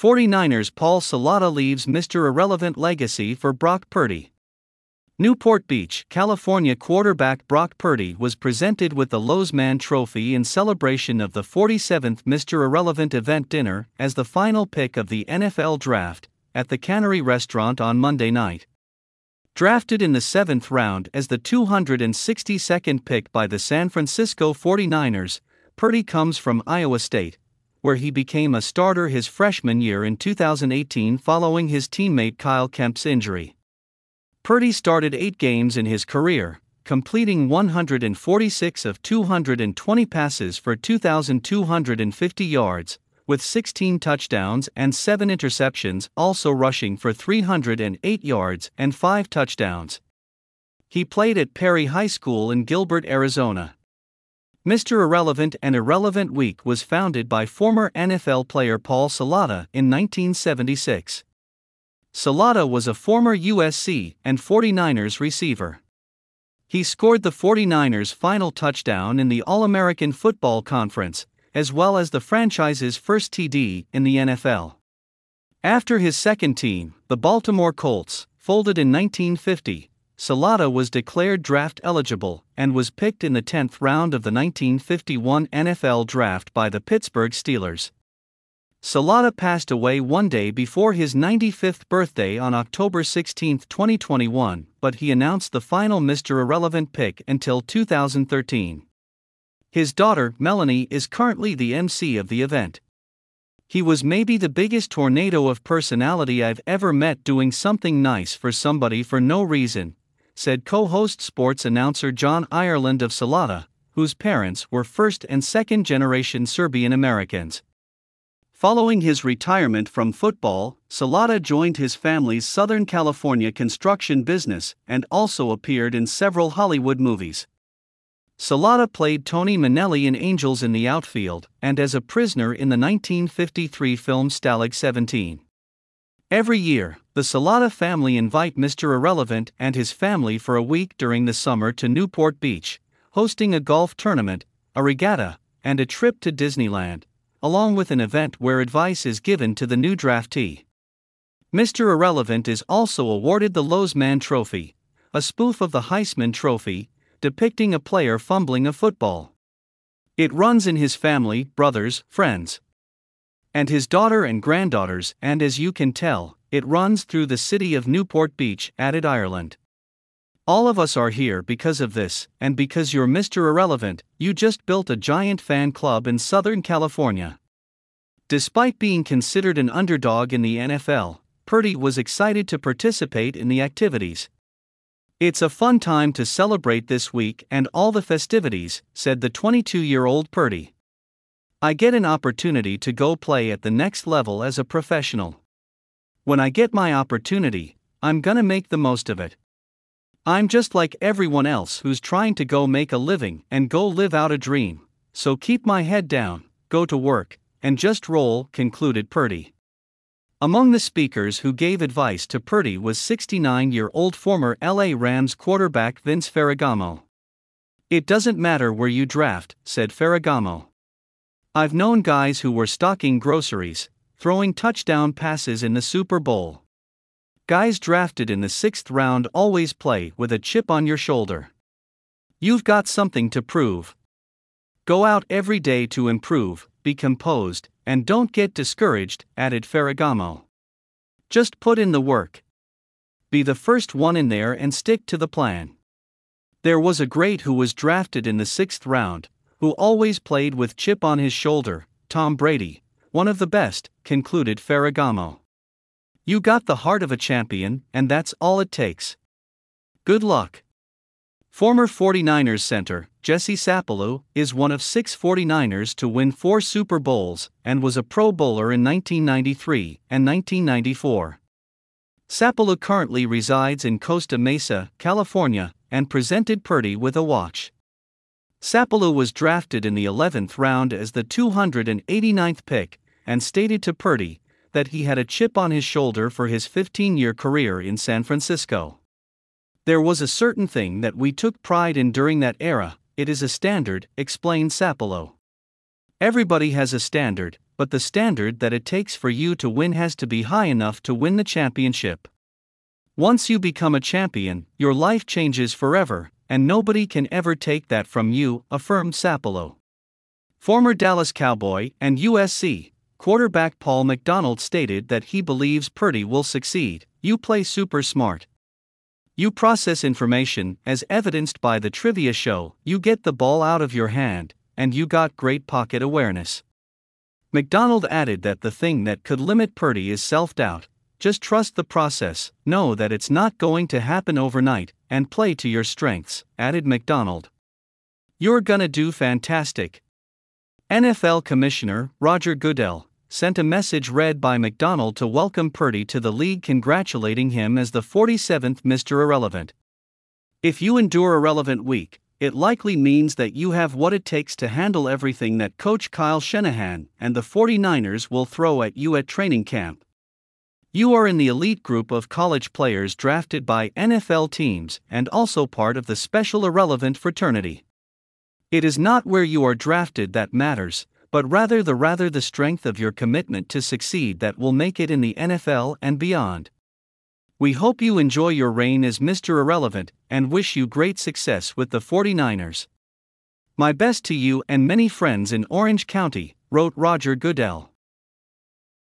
49ers Paul Salata leaves Mr. Irrelevant legacy for Brock Purdy. Newport Beach, California quarterback Brock Purdy was presented with the Lozman Trophy in celebration of the 47th Mr. Irrelevant event dinner as the final pick of the NFL Draft at the Cannery Restaurant on Monday night. Drafted in the 7th round as the 262nd pick by the San Francisco 49ers, Purdy comes from Iowa State, where he became a starter his freshman year in 2018 following his teammate Kyle Kemp's injury. Purdy started 8 games in his career, completing 146 of 220 passes for 2,250 yards, with 16 touchdowns and 7 interceptions, also rushing for 308 yards and 5 touchdowns. He played at Perry High School in Gilbert, Arizona. Mr. Irrelevant and Irrelevant Week was founded by former NFL player Paul Salata in 1976. Salata was a former USC and 49ers receiver. He scored the 49ers' final touchdown in the All-American Football Conference, as well as the franchise's first TD in the NFL. After his second team, the Baltimore Colts, folded in 1950, Salata was declared draft eligible and was picked in the 10th round of the 1951 NFL Draft by the Pittsburgh Steelers. Salata passed away one day before his 95th birthday on October 16, 2021, but he announced the final Mr. Irrelevant pick until 2013. His daughter, Melanie, is currently the MC of the event. He was maybe the biggest tornado of personality I've ever met, doing something nice for somebody for no reason, said co-host sports announcer John Ireland of Salata, whose parents were first and second generation Serbian Americans. Following his retirement from football, Salata joined his family's Southern California construction business and also appeared in several Hollywood movies. Salata played Tony Manelli in Angels in the Outfield and as a prisoner in the 1953 film Stalag 17. Every year, the Salata family invite Mr. Irrelevant and his family for a week during the summer to Newport Beach, hosting a golf tournament, a regatta, and a trip to Disneyland, along with an event where advice is given to the new draftee. Mr. Irrelevant is also awarded the Lozman Trophy, a spoof of the Heisman Trophy, depicting a player fumbling a football. It runs in his family, brothers, friends, and his daughter and granddaughters, and as you can tell, it runs through the city of Newport Beach, added Ireland. All of us are here because of this, and because you're Mr. Irrelevant, you just built a giant fan club in Southern California. Despite being considered an underdog in the NFL, Purdy was excited to participate in the activities. It's a fun time to celebrate this week and all the festivities, said the 22-year-old Purdy. I get an opportunity to go play at the next level as a professional. When I get my opportunity, I'm gonna make the most of it. I'm just like everyone else who's trying to go make a living and go live out a dream, so keep my head down, go to work, and just roll, concluded Purdy. Among the speakers who gave advice to Purdy was 69-year-old former LA Rams quarterback Vince Ferragamo. It doesn't matter where you draft, said Ferragamo. I've known guys who were stocking groceries, throwing touchdown passes in the Super Bowl. Guys drafted in the 6th round always play with a chip on your shoulder. You've got something to prove. Go out every day to improve, be composed, and don't get discouraged, added Ferragamo. Just put in the work. Be the first one in there and stick to the plan. There was a great who was drafted in the 6th round, who always played with chip on his shoulder, Tom Brady, one of the best, concluded Ferragamo. You got the heart of a champion, and that's all it takes. Good luck. Former 49ers center, Jesse Sapolu, is one of 6 49ers to win 4 Super Bowls, and was a Pro Bowler in 1993 and 1994. Sapolu currently resides in Costa Mesa, California, and presented Purdy with a watch. Sapolu was drafted in the 11th round as the 289th pick, and stated to Purdy that he had a chip on his shoulder for his 15-year career in San Francisco. There was a certain thing that we took pride in during that era, it is a standard, explained Sapolu. Everybody has a standard, but the standard that it takes for you to win has to be high enough to win the championship. Once you become a champion, your life changes forever, and nobody can ever take that from you, affirmed Sapolo. Former Dallas Cowboy and USC quarterback Paul McDonald stated that he believes Purdy will succeed. You play super smart. You process information, as evidenced by the trivia show, you get the ball out of your hand, and you got great pocket awareness. McDonald added that the thing that could limit Purdy is self-doubt. Just trust the process, know that it's not going to happen overnight, and play to your strengths, added McDonald. You're gonna do fantastic. NFL Commissioner Roger Goodell sent a message read by McDonald to welcome Purdy to the league, congratulating him as the 47th Mr. Irrelevant. If you endure a relevant week, it likely means that you have what it takes to handle everything that Coach Kyle Shanahan and the 49ers will throw at you at training camp. You are in the elite group of college players drafted by NFL teams and also part of the special irrelevant fraternity. It is not where you are drafted that matters, but rather the strength of your commitment to succeed that will make it in the NFL and beyond. We hope you enjoy your reign as Mr. Irrelevant and wish you great success with the 49ers. My best to you and many friends in Orange County, wrote Roger Goodell.